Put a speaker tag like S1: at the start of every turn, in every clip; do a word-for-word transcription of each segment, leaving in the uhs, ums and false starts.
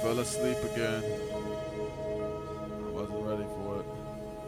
S1: fell asleep again. Wasn't ready for it.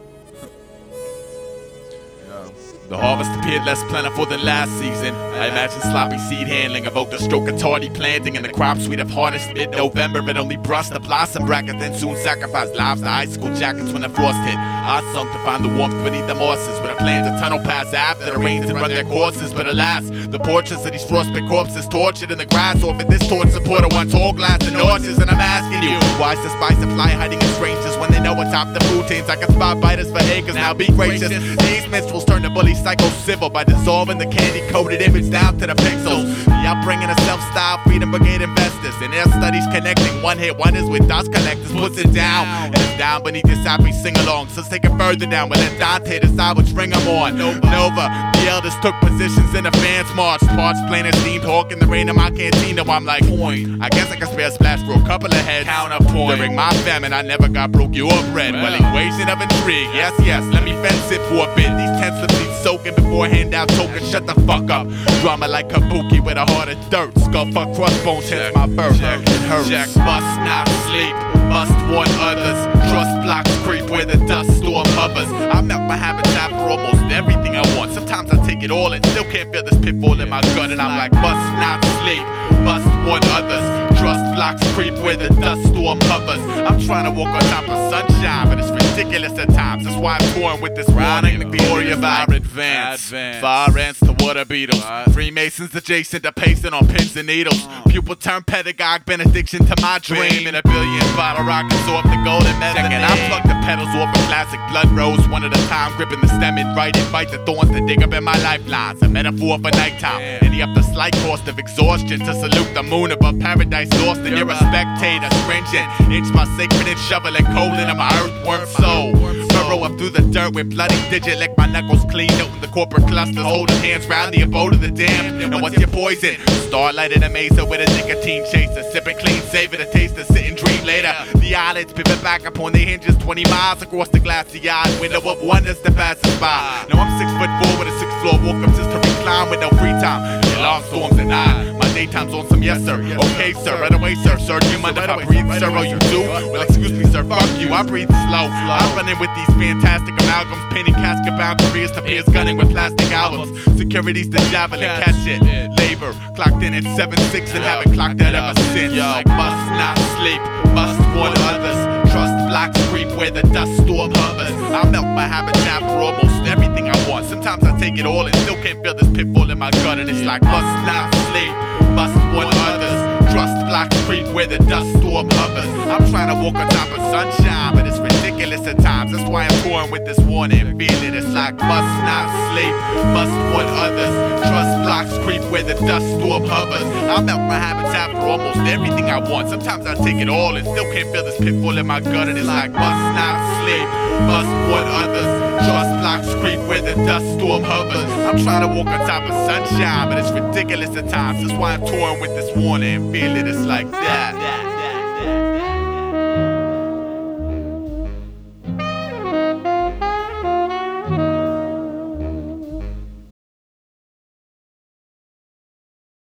S1: Yeah.
S2: The harvest appeared less plentiful than last season. I imagine sloppy seed handling evoked a stroke of tardy planting, and the crops we'd have harnessed mid-November but only brushed the blossom bracket, then soon sacrificed lives to icicle jackets when the frost hit. I sunk to find the warmth beneath the mosses, with a plan to tunnel past after the rains and run their courses. But alas, the portraits of these frostbit corpses tortured in the grass offered this torch support of one tall glass and nauseous. And I'm asking you, why is the spice of fly hiding in strangers when they know atop the food chains I can spot biters for acres? Now be gracious, these minstrels turn the bully psycho-civil by dissolving the candy-coated image down to the pixels. The upbringing of self-styled Freedom Brigade investors, and their studies connecting one-hit wonders with dust collectors puts it down. And it's down beneath this happy sing-along, so let's take it further down. We'll let Dante decide which ring I'm on. Nova, the elders took positions in the fans march. Parts plain as steamed hawk in the rain of my cantina. I'm like, point. I guess I can spare a splash for a couple of heads. Counterpoint. During my famine, I never got broke you or bread. Well, equation of intrigue. Yes, yes, let me fence it for a bit. These ten slips need soaking before handout token. Shut the fuck up. Drama like Kabuki with a heart of dirt. Skull fuck crossbones, hence my birth.
S1: Check,
S2: it hurts.
S1: check.
S2: Must not sleep. Must warn others. Trust blocks creep where the dust storm hovers. I melt my habitat for almost everything I want. Sometimes I take it all and still can't feel this pitfall in my gut, and I'm like, must not sleep. Must warn others. Trust blocks creep where the dust storm hovers. I'm trying to walk on top of sunshine, but it's ridiculous at times. That's why I'm touring with this warning. The glory of our advance. Fire ants to water beetles. Freemasons adjacent to pacing on pins and needles. Pupil turn pedagogue benediction to my dream. And a billion bottle rockets off the golden mezzanine. I plug the petals off a classic blood rose one at a time, gripping the stem and right and fight the thorns that dig up in my lifelines. A metaphor for nighttime. Any up the slight cost of exhaustion to salute the moon above paradise lost. And you're a spectator, stringent. Inch my sacred and shoveling coal into my earthworm soul. Burrow up through the dirt with bloody digit, lick my knuckles clean. Noting the corporate clusters, holding hands round the abode of the damned. And what's your poison? Starlight in a mesa with a nicotine chaser, sipping clean, savor the taste of sit and dream later. The eyelids pivot back upon their hinges, twenty miles across the glassy-eyed window of wonders to pass us by. Now I'm six foot four with a sixth floor walk up just to recline with no free time. The alarm storms at nine. My daytime's on some yes sir. Okay sir, right away sir. Sir, do you mind if I breathe sir? Oh you do? Well excuse me sir, fuck you. I breathe slow. I'm running with these fantastic amalgams, painting casket bound careers to peers, gunning with plastic albums. Security's the javelin, catch it. Labor clocked in at seven six and haven't clocked that ever since. Yo, must not sleep, must warn others. Trust blocks creep where the dust storm hovers. I melt my habitat for almost everything I want. Sometimes I take it all and still can't feel this pitfall in my gut, and it's like must not sleep, must warn others. Trust blocks creep where the dust storm hovers. I'm trying to walk on top of sunshine, but it's ridiculous at times. That's why I'm touring with this warning. Feel it, it's like must not sleep, must warn others. Trust blocks creep where the dust storm hovers. I melt my habitat for almost everything I want. Sometimes I take it all and still can't feel this pitfall in my gut, and it's like must not sleep, must warn others. Trust blocks creep where the dust storm hovers. I'm trying to walk on top of sunshine, but it's ridiculous at times. That's why I'm touring with this warning. Feel it, it's like that.